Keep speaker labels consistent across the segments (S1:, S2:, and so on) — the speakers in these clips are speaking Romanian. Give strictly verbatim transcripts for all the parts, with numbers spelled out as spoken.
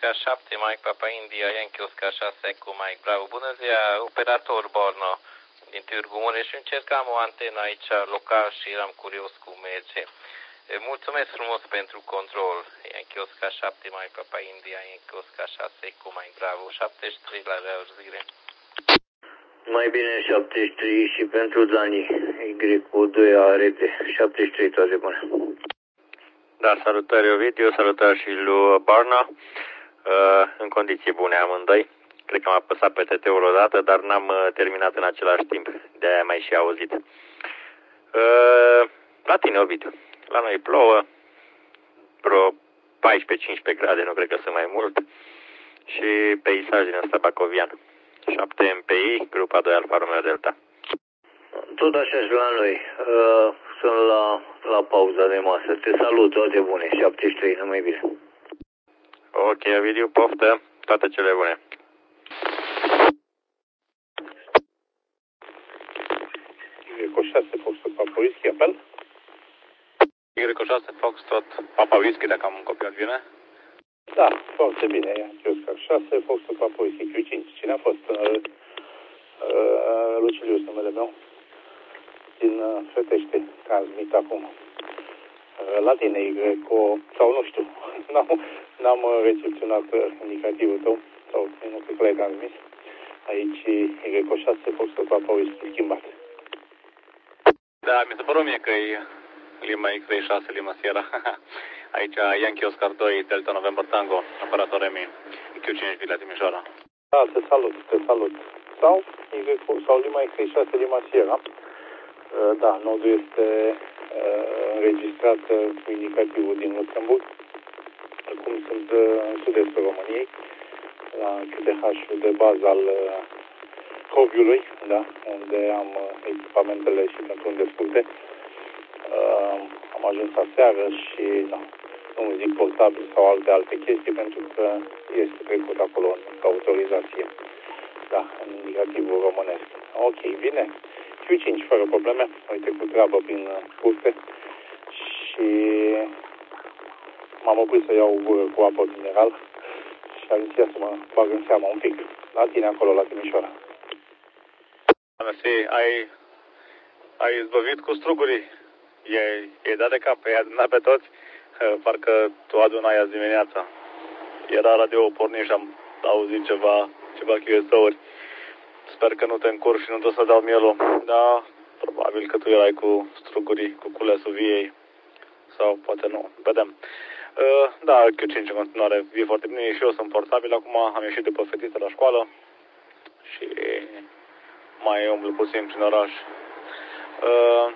S1: Oscar șapte, Mike Papa India, Yankee Oscar șase, Echo Mike Bravo. Bună ziua, operator Borno din Târgu Mureș. Încercam o antenă aici local și eram curios cum merge. Mulțumesc frumos pentru control. Yankee Oscar șapte, Mike Papa India, Yankee Oscar șase, Echo Mike Bravo. șaptezeci și trei la reauzire.
S2: Mai bine șaptezeci și trei și pentru Dani, Y cu doi A rete, șaptezeci și trei, toate bune.
S3: Da, salutări Ovidiu, salutări și lui Barna. Uh, în condiții bune amândoi. Cred că am apăsat pe T T-ul odată, dar n-am uh, terminat în același timp. De-aia mai și auzit. Uh, la tine, Ovidiu. La noi plouă. Vreo paisprezece cincisprezece grade, nu cred că sunt mai mult. Și peisaj din ăsta bacovian. șapte M P I, grupa doi Alfa Romeo Delta.
S2: Tot așa și la noi. Uh, sunt la, la pauza de masă. Te salut, toate bune. șaptezeci și trei, numai bine.
S3: Ok, Ovidiu, poftă. Toate cele bune.
S4: Y șase Foxtrot Papa Whisky, apel?
S5: Y șase Foxtrot Papa Whisky, dacă am copiat bine?
S4: Da, foarte bine. Oscar șase Foxtrot Papa Whisky Q cinci. Cine a fost? Uh, uh, Lucilius, numele meu. Din uh, Fetește, transmit acum. Uh, la tine, Y, cu, sau nu știu, n-am, n-am recepționat indicativul tău, sau nu cred că l-ai transmis. Aici Y șase Foxtrot Papa Whisky schimbat.
S5: Da, mi se părut mie că e Lima X trei șase, Lima Sierra. Aici Yankee Oscar doi, Delta November Tango, operator Emi, Q cinci Vila Timișoara.
S4: Da, te salut, te salut. Sau, sau Lima X trei șase, Lima Sierra. Da, nodul este uh, înregistrat cu indicativul din Luxemburg. Acum sunt uh, în sud-estul României, la Q T H-ul de bază al uh, Coviului, da, unde am uh, echipamentele și pentru unde scurte. Uh, am ajuns aseară și, da, nu zic portabil sau alte alte chestii, pentru că este trecut acolo în autorizație, da, în indicativul românesc. Ok, bine. Q cinci, fără probleme, uite, cu treabă prin curte și m-am oprit să iau o gură cu apă mineral și am zis să mă bag în seama un pic. La tine acolo, la Timișoara.
S5: Mersi, ai, ai izbăvit cu strugurii. E, e dat de cap, e adunat pe toți. Parcă tu adunai azi dimineața. Era radio pornit și am auzit ceva, ceva Q S O-uri. Sper că nu te încurci și nu trebuie să dau mielul. Da, probabil că tu erai cu strugurii, cu culesul viei. Sau poate nu, vedem. Uh, da, Q cinci în continuare e foarte bine și eu sunt portabil. Acum am ieșit după fetiță la școală și mai umblu puțin prin oraș. Uh,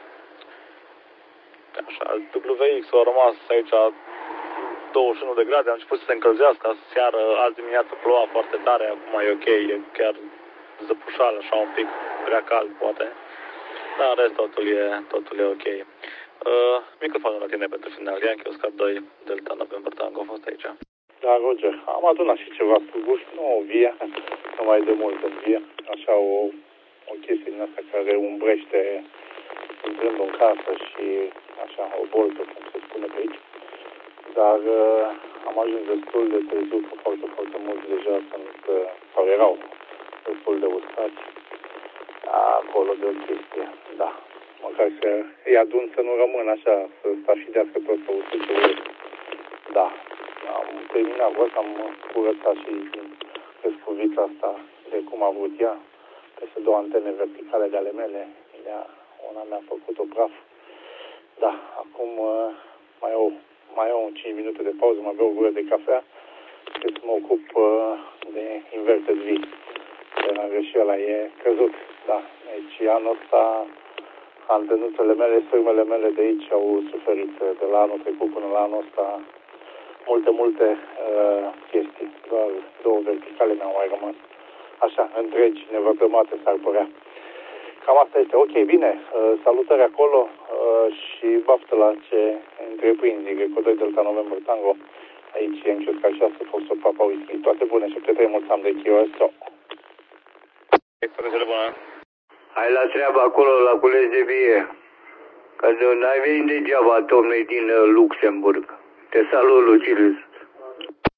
S5: așa, W X-ul a rămas aici douăzeci și unu de grade, a început să se încălzească. Seară, azi dimineață ploua foarte tare, acum e ok, e chiar zăpușal, așa un pic, prea cald, poate. Dar în rest totul e, totul e ok. Uh, microfonul la tine pentru final. Yankee Oscar doi, Delta November Tango, a fost aici.
S4: Da, Roger, am adunat și ceva struguri, nu o vie, nu mai de mult în vie. Așa o, o chestie din asta care umbrește intrând în casă și așa o boltă, cum se spune pe aici. Dar uh, am ajuns destul de târziu, că foarte, foarte mulți deja sunt, uh, sau erau destul de uscați. Acolo de o chestie, da. Măcar să îi adun să nu rămân așa, să stafidească tot, să usuce urât. Da. Am terminat văd, am curățat și pescuvița asta de cum a vrut ea. Peste două antene verticale de ale mele. Ea, una mi-a făcut-o praf. Da, acum uh, mai au mai au cinci minute de pauză, mai beau o gură de cafea. Trebuie să mă ocup uh, de Inverted V. Că și ăla e căzut. Da, deci anul ăsta antenuțele mele, sârmele mele de aici au suferit de la anul trecut până la anul ăsta multe, multe uh, chestii. Doar două verticale mi-au mai rămas. Așa, întregi, nevătămate s-ar părea. Cam asta este. Ok, bine. Uh, salutări acolo uh, și baftă la ce întreprinzi. Y doi Delta November Tango. Aici e în Oscar șase, Foxtrot Papa Whisky. Toate bune și pe trei mulți am de Q S O.
S5: Toate bune.
S2: Hai la treabă acolo, la cules de vie. Că n-ai venit degeaba, domnule, din Luxemburg. Te salut, Lucilius.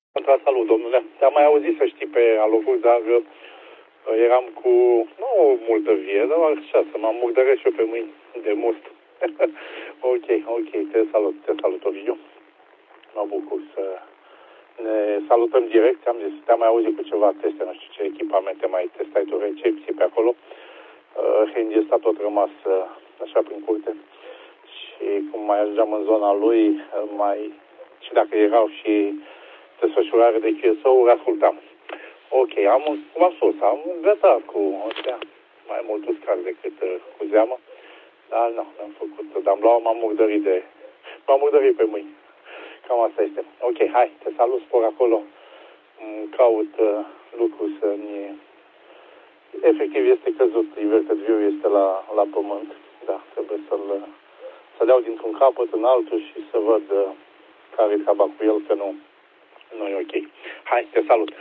S4: Contra salut, domnule. Te-am mai auzit, să știi, pe alocuri, dar uh, eram cu, nu multă vie, dar așa, să mă murdăresc eu pe mâini de must. Ok, ok, te salut, te salut, Ovidiu. Mă bucur să ne salutăm direct. Am zis, te-am mai auzit cu ceva teste, nu știu ce echipamente mai testai tu, recepții pe acolo. Uh, Henry ăsta tot rămas uh, așa prin curte. Și cum mai ajungeam în zona lui, uh, mai și dacă erau și desfășurare de Q S O-uri, ascultam. Ok, am, cum am spus, am gătat cu ăștia mai mult uscat decât uh, cu zeamă, dar nu, n-am făcut, dar am luat, m-am murdărit de, m-am murdărit pe mâini. Cam asta este. Ok, hai, te salut, spor acolo, caut uh, lucruri să-mi... Efectiv este căzut, inverted view este la, la pământ, da, trebuie să-l să dau dintr-un capăt în altul și să văd uh, care e treaba cu el, că nu, nu e ok. Hai, te salut!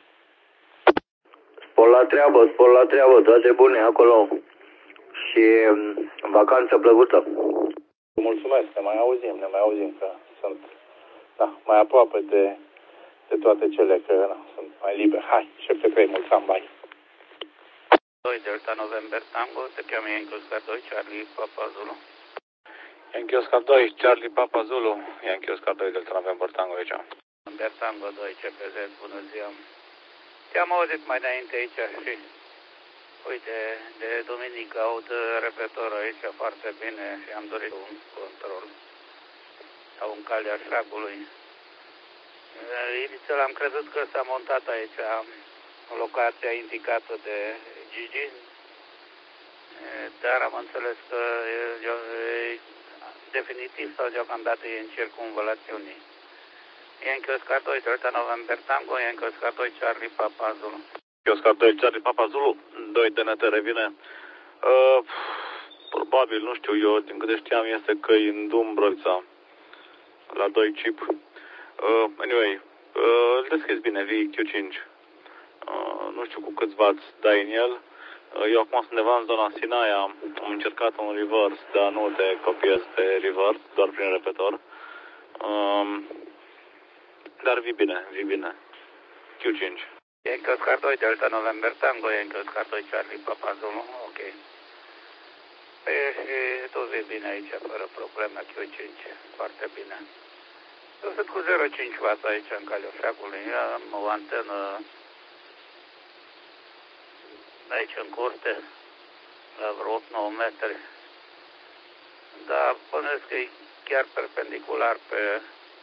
S2: Spor la treabă, spor la treabă, toate bune acolo. Și um, vacanță plăcută.
S4: Mulțumesc, ne mai auzim, ne mai auzim, că sunt, da, mai aproape de, de toate cele, că na, sunt mai liber. Hai, șapte trei, mulțumim, bye!
S6: doi Delta November Tango, te cheamă Yankee Oscar doi, Charlie Papa Zulu.
S5: Yankee Oscar doi, Charlie Papa Zulu, Yankee Oscar doi, Delta November Tango aici.
S6: November Tango doi, C P Z, bună ziua. Te-am auzit mai înainte aici și, uite, de duminică aud repetorul aici foarte bine și am dorit un control sau un calea șagului. Inițial am crezut că s-a montat aici locația indicată de Gigi, dar am înțeles că e definitiv sau deocamdată e în circumvalațiunii. Yankee Oscar doi, Delta November Tango, Yankee Oscar doi, Charlie Papa Zulu.
S5: Yankee Oscar doi, Charlie Papa Zulu, doi T N T revine. Uh, probabil, nu știu eu, din câte știam este că e în Dumbrăvița, la doi chip. Uh, anyway, uh, îl deschizi bine, V Q cinci. Uh, nu știu cu câți watts dai în el. Uh, eu acum sunt undeva în zona Sinaia, am încercat un reverse, dar nu te copiez pe reverse, doar prin repetor. Uh, dar vii bine, vii bine. Q cinci.
S6: Yankee Oscar doi, Delta November Tango, Yankee Oscar doi, Charlie Papa Zulu, ok. Păi și tu vii bine aici, fără probleme, Q cinci, foarte bine. Eu sunt cu zero virgulă cinci watt aici în calea șagului, am o antenă aici în curte, la vreo opt nouă metri. Dar bănuiesc că e chiar perpendicular pe,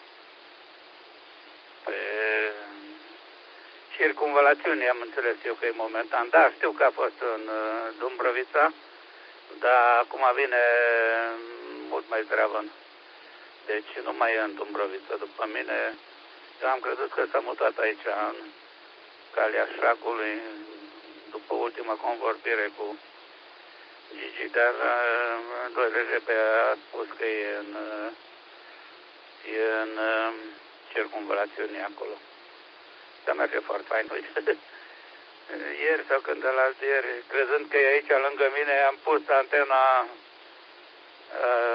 S6: pe circumvalațiune, am înțeles eu că e momentan. Da, știu că a fost în uh, Dumbrăvița, dar acum vine mult mai zdravăn. Deci nu mai e în Dumbrăvița după mine. Eu am crezut că s-a mutat aici în calea șagului după ultima convorbire cu Gigi, dar uh, doi R G P a spus că e în, uh, e în uh, circumvalațiune acolo. Dar merge foarte fain. Ieri sau când la ieri, crezând că e aici lângă mine, am pus antena uh,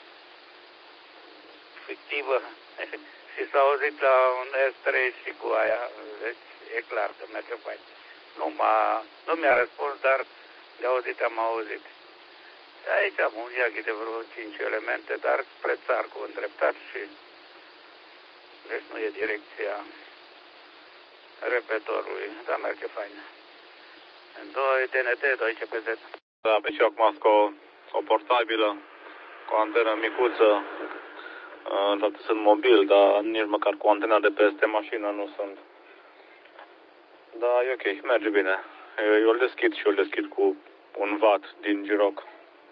S6: fictivă și s-a auzit la un S trei și cu aia. Deci e clar că merge fain. Nu, m-a, nu mi-a răspuns, dar de auzit am auzit. Aici am un iaghi de vreo cinci elemente, dar spre țar cu îndreptat și deci nu e direcția repetorului, dar merge fain. doi T N T, doi C P Z.
S5: Da, pe și acum sunt o, o portabilă, cu o antenă micuță. În fapt sunt mobil, dar nici măcar cu antena de peste mașină nu sunt. Da, e ok, merge bine. Eu îl deschid și eu îl deschid cu un watt din Giroc.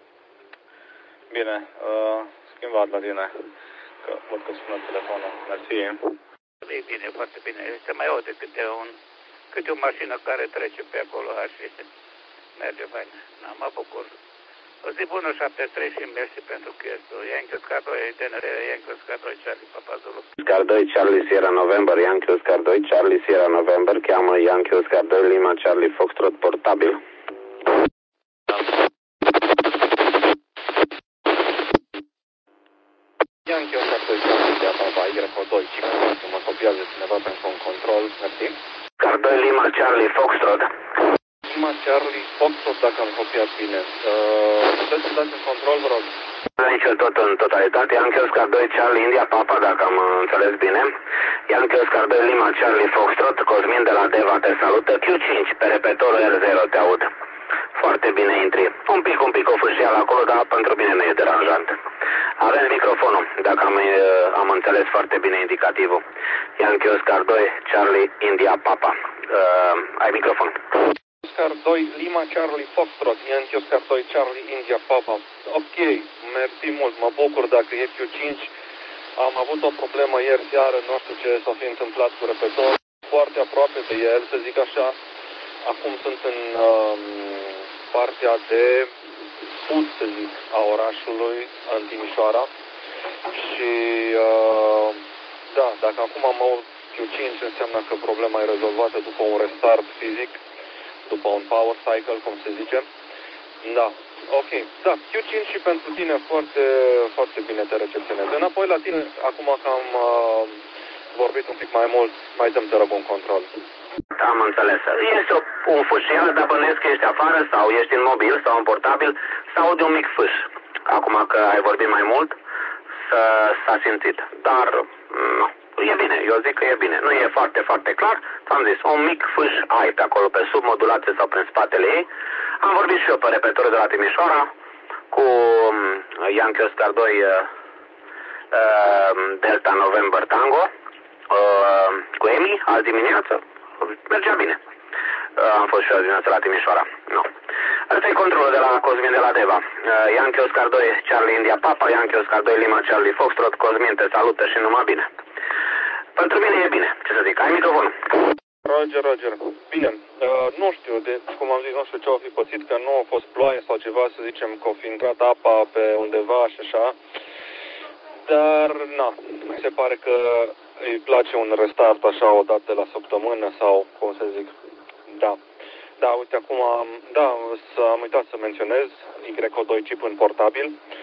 S5: Bine, uh, schimbat la tine, că văd că sună telefonul. Mersi.
S6: E bine, foarte bine. Se mai aude câte, un, câte o mașină care trece pe acolo și merge fain. Da, mă bucur. O zi bună, șapte trei și mersi pentru chestul. Yankee Oscar doi, T N T, Yankee Oscar doi, Charlie Papa Zulu.
S7: Oscar doi, Charlie Sierra November, Yankee Oscar doi, Charlie Sierra November, cheamă Yankee Oscar doi, Lima Charlie Foxtrot portabil.
S3: Yankee Oscar doi, Charlie Sierra November,
S5: Y doi, chip, mă copiază cineva pentru un control, mersi.
S7: Oscar doi Lima Charlie Foxtrot.
S5: Lima Charlie Foxtrot, dacă am copiat bine. Uh, puteți să dați în control, vă rog.
S7: Aici tot în totalitate, Yankee Oscar doi Charlie India Papa, dacă am înțeles bine. Yankee Oscar doi Lima Charlie Foxtrot, Cosmin de la Deva te salută. Q cinci, pe repetorul R zero te aud. Foarte bine intri. Un pic, un pic o fâșial acolo, dar pentru mine nu e deranjant. Avem microfonul, dacă am, am înțeles foarte bine indicativul. Yankee Oscar doi Charlie India Papa. Uh, ai microfon.
S5: Oscar doi Lima Charlie Foxtrot, Yankee Oscar doi Charlie India Papa. Ok, mersi mult, mă bucur dacă e Q cinci. Am avut o problemă ieri seară, nu știu ce s-a fi întâmplat cu repetor. Foarte aproape de el, să zic așa. Acum sunt în um, partea de sud, să zic, a orașului, în Timișoara. Și uh, da, dacă acum am aud Q cinci, înseamnă că problema e rezolvată după un restart fizic, după un power cycle, cum se zice. Da, ok. Da, Q cinci și pentru tine foarte, foarte bine te recepționez. Înapoi la tine, acum că am uh, vorbit un pic mai mult, mai dăm te rog un control.
S7: Am înțeles. Este o, un fâșial, dar bănuiesc că ești afară sau ești în mobil sau în portabil sau aude un mic fâș. Acum că ai vorbit mai mult, s-a simțit. Dar nu, e bine, eu zic că e bine. Nu e foarte, foarte clar. Ți-am zis, un mic fâș ai pe acolo, pe submodulație sau prin spatele ei. Am vorbit și eu pe repetorul de la Timișoara cu Yankee Oscar doi uh, uh, Delta November Tango uh, cu Emi, azi dimineață. Mergea bine. Uh, am fost și azi dimineață la Timișoara. Nu. Asta e controlul de la Cosmin de la Deva. Uh, Yankee Oscar doi Charlie India Papa, Yankee Oscar doi Lima Charlie Foxtrot, Cosmin te salută și numai bine. Pentru mine e bine, ce să zic. Ai microfonul.
S5: Roger, Roger. Bine, uh, nu știu, de, cum am zis, nu știu ce au fi pățit, că nu a fost ploaie sau ceva, să zicem, că au fi intrat apa pe undeva și așa. Dar, na, se pare că îi place un restart așa o dată la săptămână sau, cum să zic, da. Da, uite, acum, da, am uitat să menționez Y doi chip în portabil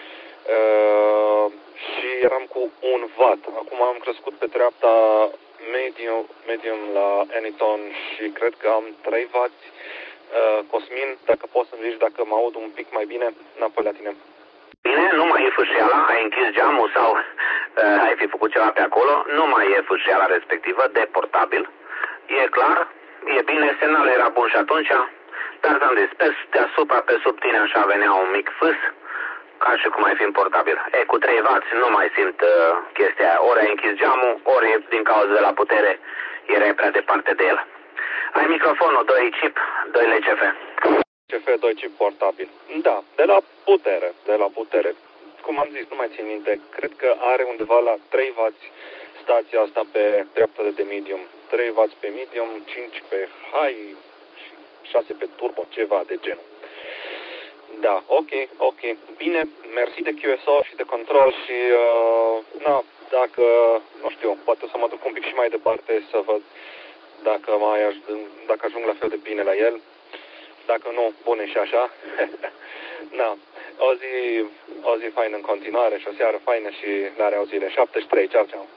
S5: uh, și eram cu un watt. Acum am crescut pe treapta medium, medium la Anyton și cred că am trei watt. Uh, Cosmin, dacă poți să-mi zici dacă mă aud un pic mai bine, înapoi la tine.
S7: Bine, nu mai e fâșiala, ai închis geamul sau uh, ai fi făcut ceva pe acolo, nu mai e fâșiala respectivă de portabil. E clar, e bine, semnalul era bun și atunci, dar ți-am zis, pe deasupra, pe sub tine așa venea un mic fâs, ca și cum ai fi în portabil. E, cu trei watt nu mai simt uh, chestia aia. Ori ai închis geamul, ori din cauza de la putere erai prea departe de el. Ai microfonul, doi chip, doi L C F.
S5: C F doi chip portabil. Da, de la putere, de la putere. Cum am zis, nu mai țin minte, cred că are undeva la trei watt stația asta pe dreapta de medium. trei watt pe medium, cinci pe high și șase pe turbo, ceva de genul. Da, ok, ok. Bine, mersi de Q S O și de control și, uh, na, dacă, nu știu, poate să mă duc un pic și mai departe să văd dacă, mai aș, dacă ajung la fel de bine la el. Dacă nu, bune și așa. Na, o zi, o zi faină în continuare și o seară faină și la reauzire. șaptezeci și trei, ceau, ceau.